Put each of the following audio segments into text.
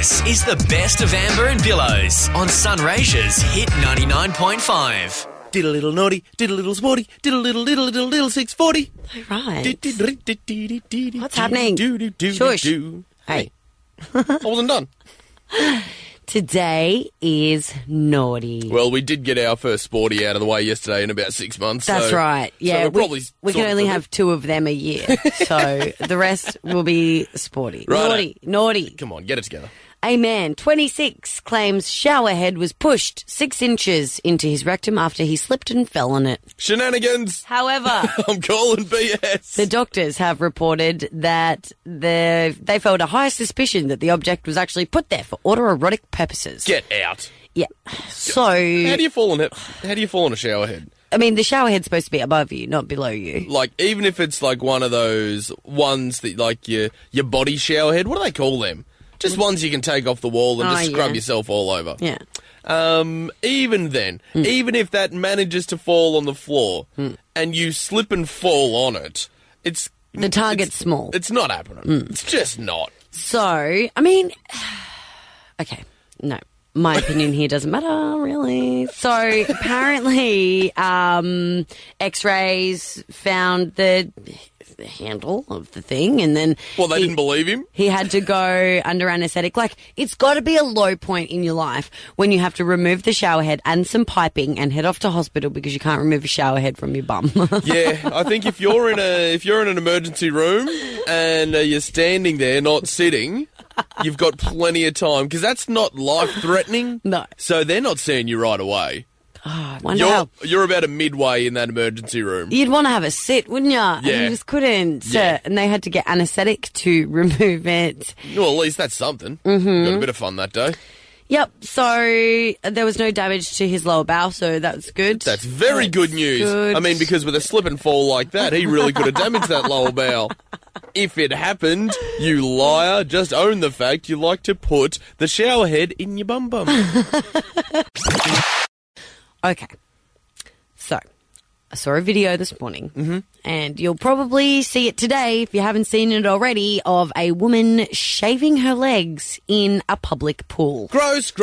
This is the best of Amber and Billows on Sunraysia's Hit 99.5. Did a little naughty, did a little sporty, did a little 640. All right. What's happening? Shush. Hey. I wasn't done. Today is naughty. Well, we did get our first sporty out of the way yesterday in about 6 months. That's right. Yeah, we can only have 2 of them a year. So the rest will be sporty. Right. Naughty. Come on, get it together. A man, 26, claims shower head was pushed 6 inches into his rectum after he slipped and fell on it. Shenanigans. However, I'm calling BS. the doctors have reported that they felt a high suspicion that the object was actually put there for autoerotic purposes. Get out. Yeah. So How do you fall on a shower head? I mean, the shower head's supposed to be above you, not below you. Like, even if it's like one of those ones that, like, your body shower head, what do they call them? Just ones you can take off the wall and just scrub yourself all over. Yeah. Even then, even if that manages to fall on the floor and you slip and fall on it, The target's small. It's not happening. It's just not. So, I mean, okay, no. My opinion here doesn't matter, really. So, apparently, X-rays found the handle of the thing, and then... Well, they didn't believe him? He had to go under anaesthetic. Like, it's got to be a low point in your life when you have to remove the shower head and some piping and head off to hospital because you can't remove a shower head from your bum. Yeah, I think if you're in an emergency room and you're standing there, not sitting... You've got plenty of time, because that's not life-threatening. No. So they're not seeing you right away. Oh, I wonder how... You're about a midway in that emergency room. You'd want to have a sit, wouldn't you? Yeah. And you just couldn't. Yeah. And they had to get anaesthetic to remove it. Well, at least that's something. Mm-hmm. Got a bit of fun that day. Yep, so there was no damage to his lower bowel, so that's good. That's very good news. Good. I mean, because with a slip and fall like that, he really could have damaged that lower bowel. If it happened, you liar, just own the fact you like to put the shower head in your bum. Okay, so I saw a video this morning, and you'll probably see it today if you haven't seen it already, of a woman shaving her legs in a public pool. Gross.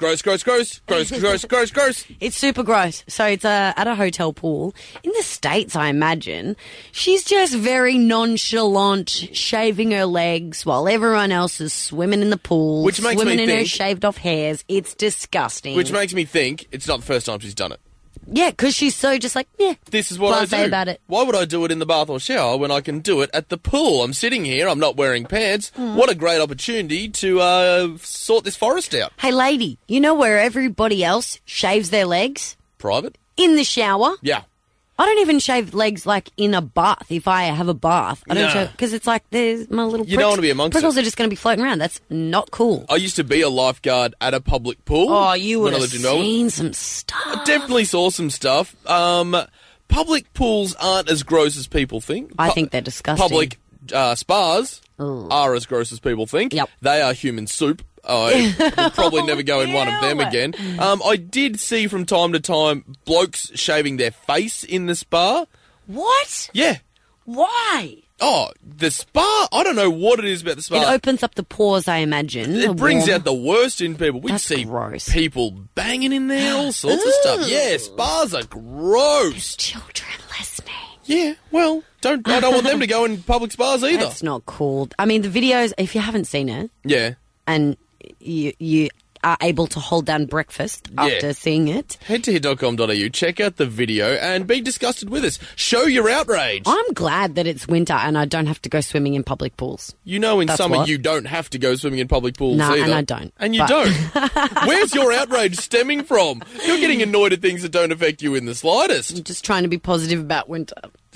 It's super gross. So it's at a hotel pool. In the States, I imagine. She's just very nonchalant, shaving her legs while everyone else is swimming in the pool, Which makes me swimming in her think- shaved off hairs. It's disgusting. Which makes me think it's not the first time she's done it. Yeah, because she's so just like, yeah. This is what I blasé do. about it. Why would I do it in the bath or shower when I can do it at the pool? I'm sitting here, I'm not wearing pants. What a great opportunity to sort this forest out. Hey, lady, you know where everybody else shaves their legs? Private? In the shower. Yeah. I don't even shave legs like in a bath if I have a bath. I don't No. shave because it's like there's my little You don't want to be amongst prickles it. are just going to be floating around. That's not cool. I used to be a lifeguard at a public pool. Oh, you would when I have lived in Melbourne. seen some stuff. I definitely saw some stuff. Public pools aren't as gross as people think. I think they're disgusting. Public spas are as gross as people think. Yep. They are human soup. I will probably never go in one of them Ew. again. I did see from time to time blokes shaving their face in the spa. What? Yeah. Why? Oh, the spa? I don't know what it is about the It spa. opens up the pores, I imagine. It brings Warm- out the worst in people. We'd That's see gross. people banging in there, all sorts of stuff. Yeah, spas are gross. children listening. Yeah, well, I don't want them to go in public spas either. That's not cool. I mean, the videos, if you haven't seen it Yeah. and you are able to hold down breakfast after seeing it, Head to hit.com.au, check out the video, and be disgusted with us. Show your outrage. I'm glad that it's winter and I don't have to go swimming in public pools. You know in That's summer what? you don't have to go swimming in public pools No, either. and I don't. And you But- don't. Where's your outrage stemming from? You're getting annoyed at things that don't affect you in the slightest. I'm just trying to be positive about winter.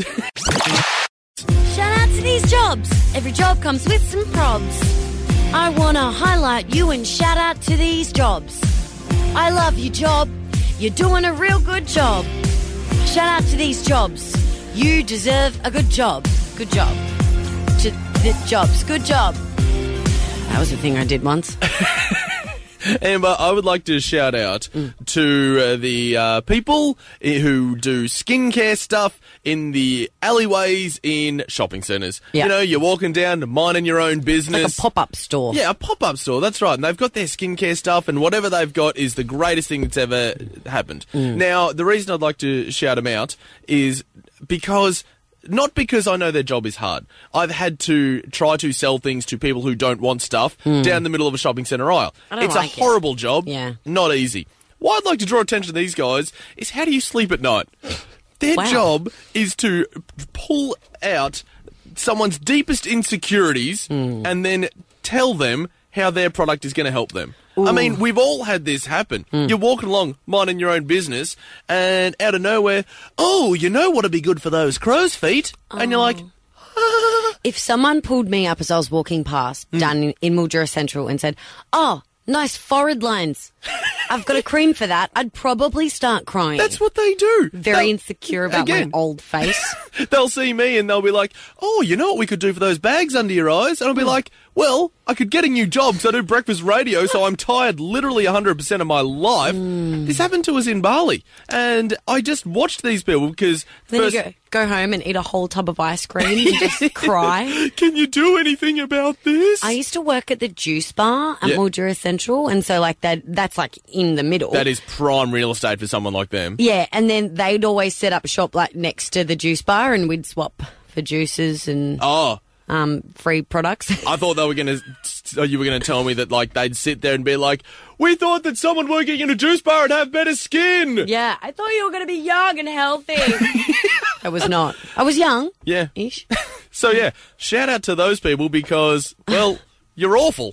Shout out to these jobs. Every job comes with some probs. I want to highlight you and shout out to these jobs. I love your job. You're doing a real good job. Shout out to these jobs. You deserve a good job. Good job. To the jobs. Good job. That was a thing I did once. Amber, I would like to shout out to the people who do skincare stuff in the alleyways in shopping centres. Yeah. You know, you're walking down, minding your own business. Like a pop-up store. Yeah, a pop-up store, that's right. And they've got their skincare stuff, and whatever they've got is the greatest thing that's ever happened. Now, the reason I'd like to shout them out is because... Not because I know their job is hard. I've had to try to sell things to people who don't want stuff down the middle of a shopping centre aisle. It's like a horrible job. Yeah. Not easy. Why I'd like to draw attention to these guys is how do you sleep at night? Their job is to pull out someone's deepest insecurities and then tell them how their product is going to help them. I mean, we've all had this happen. You're walking along, minding your own business, and out of nowhere, oh, you know what'd be good for those crow's feet? And you're like, If someone pulled me up as I was walking past down in Mildura Central and said, oh, nice forehead lines, I've got a cream for that, I'd probably start crying. that's what they do. Very insecure about again. my old face. They'll see me and they'll be like, oh, you know what we could do for those bags under your eyes? And I'll be like, well, I could get a new job because I do breakfast radio, so I'm tired literally 100% of my life. This happened to us in Bali. And I just watched these people because... Then you go home and eat a whole tub of ice cream and just cry. Can you do anything about this? I used to work at the juice bar at Mildura Central, and so like that's like in the middle. That is prime real estate for someone like them. Yeah, and then they'd always set up shop like next to the juice bar, and we'd swap for juices and free products. I thought you were going to tell me that like they'd sit there and be like, we thought that someone working in a juice bar would have better skin. Yeah, I thought you were going to be young and healthy. I was not. I was young. Yeah. Ish. So yeah, shout out to those people because, well, you're awful.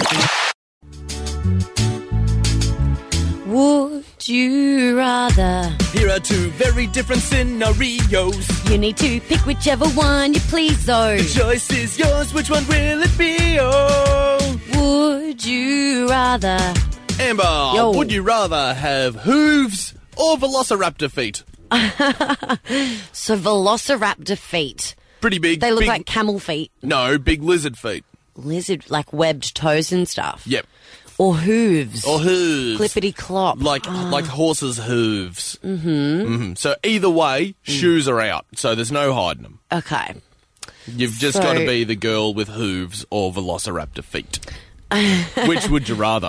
Would you rather? Here are two very different scenarios. You need to pick whichever one you please, though. The choice is yours, which one will it be? Oh. Would you rather? Amber, Yo. would you rather have hooves or velociraptor feet? So velociraptor feet. Pretty big. They look big, like camel feet. No, big lizard feet. Lizard, like webbed toes and stuff. Yep. Or hooves. Or hooves. Clippity clop. Like horses' hooves. Mm-hmm. So either way, shoes are out. So there's no hiding them. Okay. You've just So- got to be the girl with hooves or velociraptor feet. Which would you rather?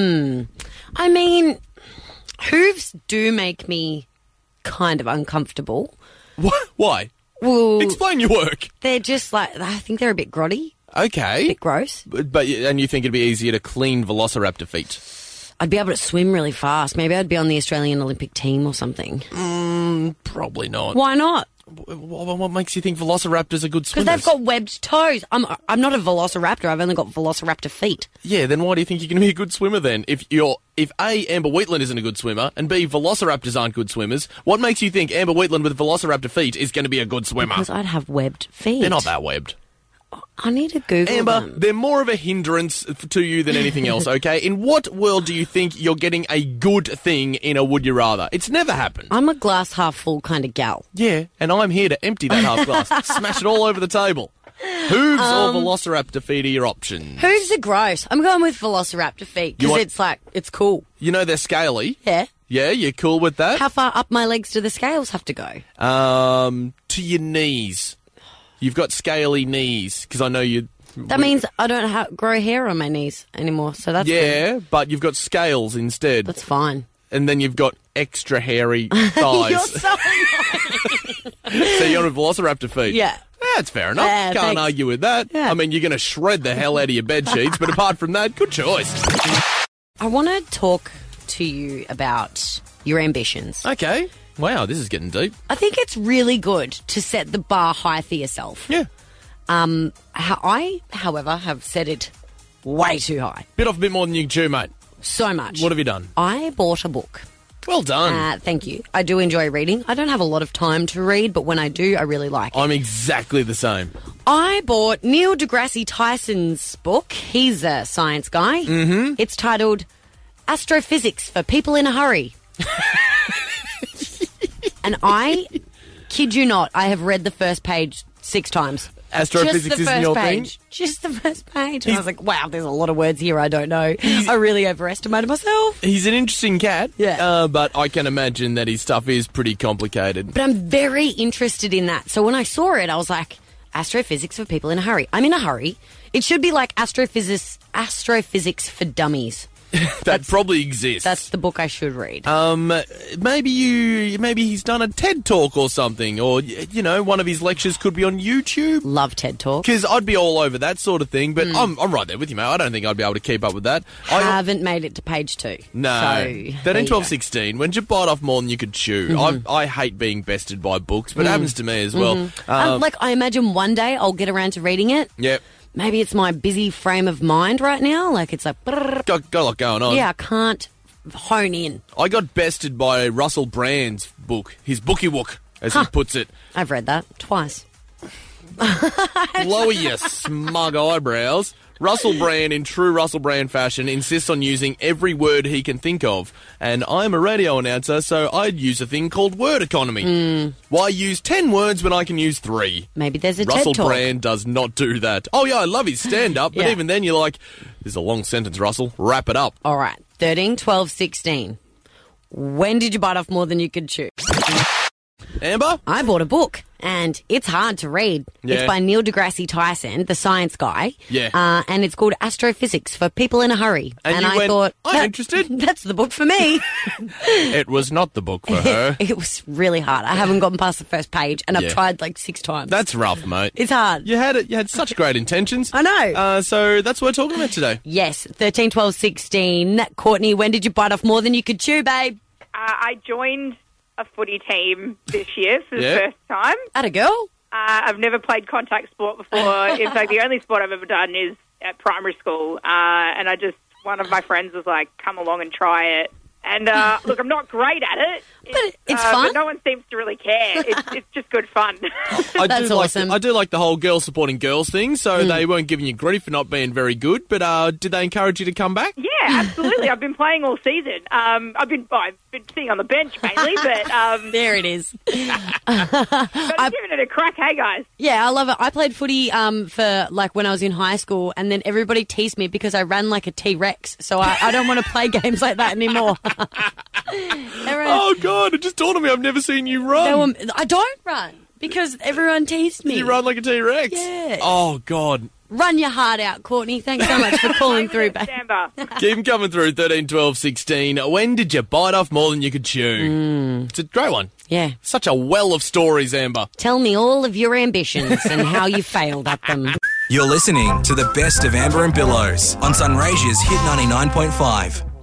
I mean, hooves do make me kind of uncomfortable. Why? Well, Explain your work. they're just like, I think they're a bit grotty, a Okay. bit gross. And you think it'd be easier to clean velociraptor feet? I'd be able to swim really fast. Maybe I'd be on the Australian Olympic team or something. Probably not. Why not? What makes you think velociraptors are good Because swimmers? they've got webbed toes. I'm not a velociraptor. I've only got velociraptor feet. Yeah, then why do you think you're going to be a good swimmer then? If A, Amber Wheatland isn't a good swimmer, and B, velociraptors aren't good swimmers, what makes you think Amber Wheatland with velociraptor feet is going to be a good swimmer? Because I'd have webbed feet. They're not that webbed. I need to Google Amber, them. they're more of a hindrance to you than anything else, okay? In what world do you think you're getting a good thing in a would you rather? It's never happened. I'm a glass half full kind of gal. Yeah, and I'm here to empty that half glass. Smash it all over the table. Hooves or velociraptor feet are your options. Hooves are gross. I'm going with velociraptor feet You because want- it's cool. You know they're scaly. Yeah. Yeah, you're cool with that? How far up my legs do the scales have to go? To your knees. You've got scaly knees, because I know you... That means I don't grow hair on my knees anymore, so that's good. Yeah, but you've got scales instead. That's fine. And then you've got extra hairy thighs. You're so So you're on velociraptor feet. Yeah. That's fair enough. Yeah, Can't thanks. argue with that. Yeah. I mean, you're going to shred the hell out of your bed sheets, but apart from that, good choice. I want to talk to you about your ambitions. Okay. Wow, this is getting deep. I think it's really good to set the bar high for yourself. Yeah. I, however, have set it way too high. Bit off a bit more than you can chew, mate. So much. What have you done? I bought a book. Well done. Thank you. I do enjoy reading. I don't have a lot of time to read, but when I do, I really like it. I'm exactly the same. I bought Neil deGrasse Tyson's book. He's a science guy. Mm-hmm. It's titled Astrophysics for People in a Hurry. And I kid you not, I have read the first page 6 times. astrophysics isn't your thing? Just the first page. And I was like, wow, there's a lot of words here I don't know. I really overestimated myself. He's an interesting cat, Yeah. but I can imagine that his stuff is pretty complicated. But I'm very interested in that. So when I saw it, I was like, astrophysics for people in a hurry. I'm in a hurry. It should be like astrophysics for dummies. That probably exists. That's the book I should read. Maybe he's done a TED Talk or something, or, you know, one of his lectures could be on YouTube. Love TED Talk. Because I'd be all over that sort of thing, but I'm right there with you, mate. I don't think I'd be able to keep up with that. Haven't made it to page 2. No. So, 13, 12, 16. When you bite off more than you could chew. I hate being bested by books, but it happens to me as well. I imagine one day I'll get around to reading it. Yep. Maybe it's my busy frame of mind right now. Like, it's like... Got a lot going on. Yeah, I can't hone in. I got bested by Russell Brand's book, his Bookie Wook, as he puts it. I've read that twice. Lower your smug eyebrows. Russell Brand, in true Russell Brand fashion, insists on using every word he can think of. And I'm a radio announcer, so I'd use a thing called word economy. Why use 10 words when I can use 3? Maybe there's a Russell TED Talk. Brand does not do that. Oh, yeah, I love his stand-up, but Yeah. even then you're like, this is a long sentence, Russell. Wrap it up. All right, 13, 12, 16. When did you bite off more than you could chew? Amber? I bought a book, and it's hard to read. Yeah. It's by Neil deGrasse Tyson, the science guy. Yeah. And it's called Astrophysics for People in a Hurry. And you I went, thought, I'm interested. That's the book for me. It was not the book for her. It was really hard. I haven't gotten past the first page, and I've Yeah. tried like 6 times. That's rough, mate. It's hard. You had such great intentions. I know. So that's what we're talking about today. Yes, 13, 12, 16. Courtney, when did you bite off more than you could chew, babe? I joined a footy team this year for the Yeah. first time. Atta girl. I've never played contact sport before. In fact, the only sport I've ever done is at primary school. And one of my friends was like, come along and try it. And look, I'm not great at it. But it's fun. But no one seems to really care. It's just good fun. That's awesome. I do like the whole girls supporting girls thing, so they weren't giving you grief for not being very good, but did they encourage you to come back? Yeah, absolutely. I've been playing all season. I've been sitting on the bench mainly, but There it is. I'm giving it a crack, hey guys. Yeah, I love it. I played footy for like when I was in high school, and then everybody teased me because I ran like a T-Rex. So I don't want to play games like that anymore. Oh, God, it just dawned on me I've never seen you run. I don't run because everyone teased me. You run like a T-Rex? Yeah. Oh, God. Run your heart out, Courtney. Thanks so much for calling through, babe. Amber. Keep 'em coming through, 13, 12, 16. When did you bite off more than you could chew? It's a great one. Yeah. Such a well of stories, Amber. Tell me all of your ambitions and how you failed at them. You're listening to the best of Amber and Billows on Sunraysia's Hit 99.5.